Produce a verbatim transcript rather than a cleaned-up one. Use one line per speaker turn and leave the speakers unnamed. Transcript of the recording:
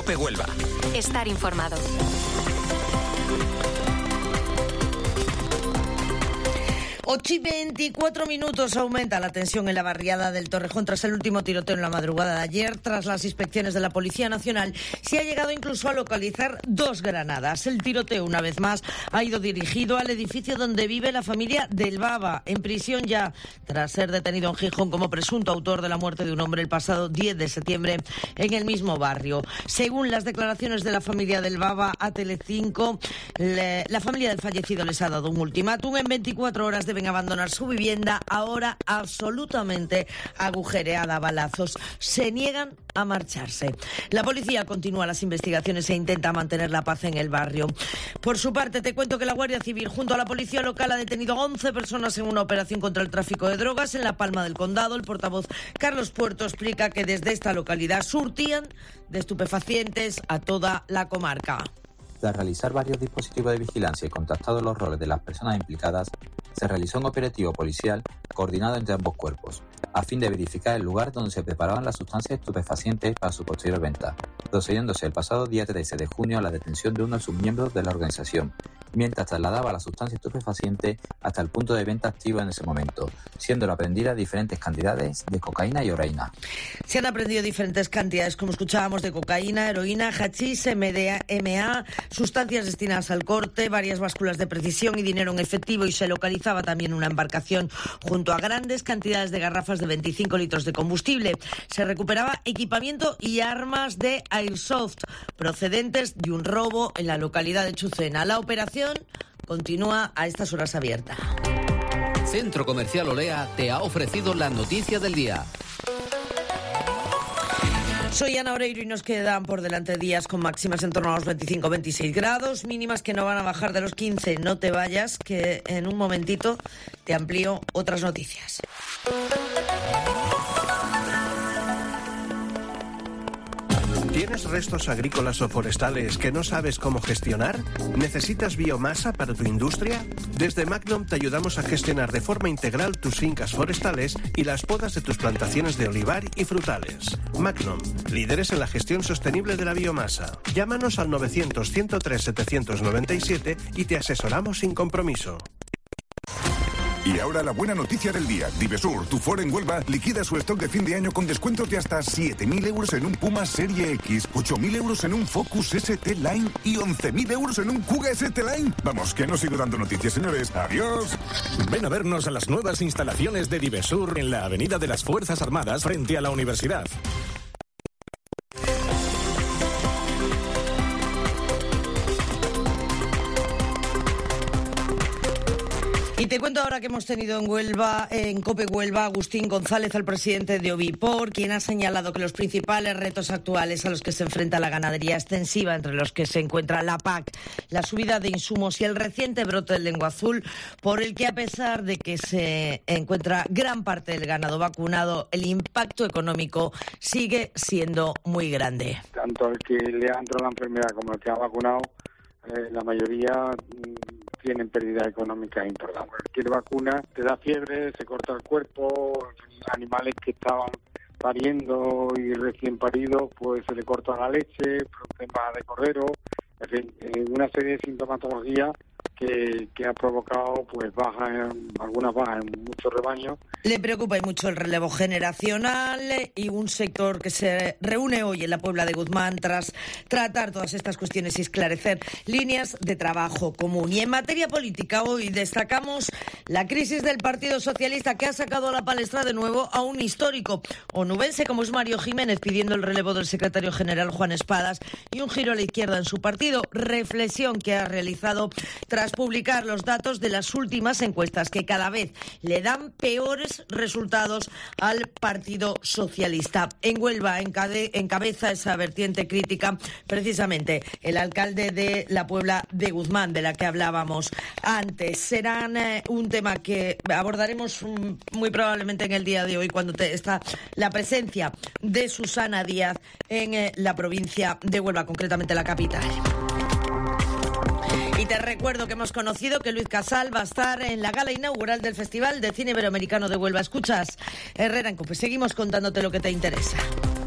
COPE Huelva.
Estar informado.
ocho y veinticuatro minutos. Aumenta la tensión en la barriada del Torrejón tras el último tiroteo en la madrugada de ayer. Tras las inspecciones de la Policía Nacional, se ha llegado incluso a localizar dos granadas. El tiroteo, una vez más, ha ido dirigido al edificio donde vive la familia del Baba, en prisión ya tras ser detenido en Gijón como presunto autor de la muerte de un hombre el pasado diez de septiembre en el mismo barrio. Según las declaraciones de la familia del Baba a Telecinco, le, la familia del fallecido les ha dado un ultimátum. En veinticuatro horas deben abandonar su vivienda, ahora absolutamente agujereada a balazos. Se niegan a marcharse. La policía continúa las investigaciones e intenta mantener la paz en el barrio. Por su parte, te cuento que la Guardia Civil junto a la policía local ha detenido a once personas en una operación contra el tráfico de drogas en La Palma del Condado. El portavoz Carlos Puerto explica que desde esta localidad surtían de estupefacientes a toda la comarca.
Tras realizar varios dispositivos de vigilancia y contactados los roles de las personas implicadas, se realizó un operativo policial coordinado entre ambos cuerpos, a fin de verificar el lugar donde se preparaban las sustancias estupefacientes para su posterior venta, procediéndose el pasado día trece de junio a la detención de uno de sus miembros de la organización, mientras trasladaba la sustancia estupefaciente hasta el punto de venta activo en ese momento, siendo aprehendidas diferentes cantidades de cocaína y heroína.
Se han aprendido diferentes cantidades, como escuchábamos, de cocaína, heroína, hachís, M D A, sustancias destinadas al corte, varias básculas de precisión y dinero en efectivo, y se localizaba también una embarcación junto a grandes cantidades de garrafas de veinticinco litros de combustible. Se recuperaba equipamiento y armas de airsoft procedentes de un robo en la localidad de Chucena. La operación continúa a estas horas abierta.
Centro Comercial Olea te ha ofrecido la noticia del día.
Soy Ana Oreiro y nos quedan por delante días con máximas en torno a los veinticinco a veintiséis grados, mínimas que no van a bajar de los quince. No te vayas, que en un momentito te amplío otras noticias.
¿Tienes restos agrícolas o forestales que no sabes cómo gestionar? ¿Necesitas biomasa para tu industria? Desde Magnum te ayudamos a gestionar de forma integral tus fincas forestales y las podas de tus plantaciones de olivar y frutales. Magnum, líderes en la gestión sostenible de la biomasa. Llámanos al novecientos, ciento tres, setecientos noventa y siete y te asesoramos sin compromiso.
Y ahora la buena noticia del día. Divesur, tu Ford en Huelva, liquida su stock de fin de año con descuentos de hasta siete mil euros en un Puma Serie X, ocho mil euros en un Focus S T Line y once mil euros en un Kuga S T Line. Vamos, que no sigo dando noticias, señores. Adiós.
Ven a vernos a las nuevas instalaciones de Divesur en la Avenida de las Fuerzas Armadas frente a la Universidad.
Y te cuento ahora que hemos tenido en Huelva, en COPE Huelva, Agustín González, al presidente de Ovipor, quien ha señalado que los principales retos actuales a los que se enfrenta la ganadería extensiva, entre los que se encuentra la P A C, la subida de insumos y el reciente brote del lengua azul, por el que a pesar de que se encuentra gran parte del ganado vacunado, el impacto económico sigue siendo muy grande.
Tanto el que le ha entrado la enfermedad como el que ha vacunado, eh, la mayoría tienen pérdida económica importante. Cualquier vacuna te da fiebre, se corta el cuerpo, animales que estaban pariendo y recién paridos, pues se le corta la leche, problemas de cordero, en fin, una serie de sintomatologías que, que ha provocado pues bajas, en, algunas bajas en muchos rebaños.
Le preocupa y mucho el relevo generacional y un sector que se reúne hoy en la Puebla de Guzmán tras tratar todas estas cuestiones y esclarecer líneas de trabajo común. Y en materia política hoy destacamos la crisis del Partido Socialista, que ha sacado a la palestra de nuevo a un histórico onubense como es Mario Jiménez, pidiendo el relevo del secretario general Juan Espadas y un giro a la izquierda en su partido. Reflexión que ha realizado tras publicar los datos de las últimas encuestas, que cada vez le dan peores resultados al Partido Socialista. En Huelva encade, encabeza esa vertiente crítica precisamente el alcalde de la Puebla de Guzmán, de la que hablábamos antes. Serán eh, un tema que abordaremos um, muy probablemente en el día de hoy, cuando te, está la presencia de Susana Díaz en eh, la provincia de Huelva, concretamente la capital. Y te recuerdo que hemos conocido que Luis Casal va a estar en la gala inaugural del Festival de Cine Iberoamericano de Huelva. Escuchas Herrera en COPE. Seguimos contándote lo que te interesa.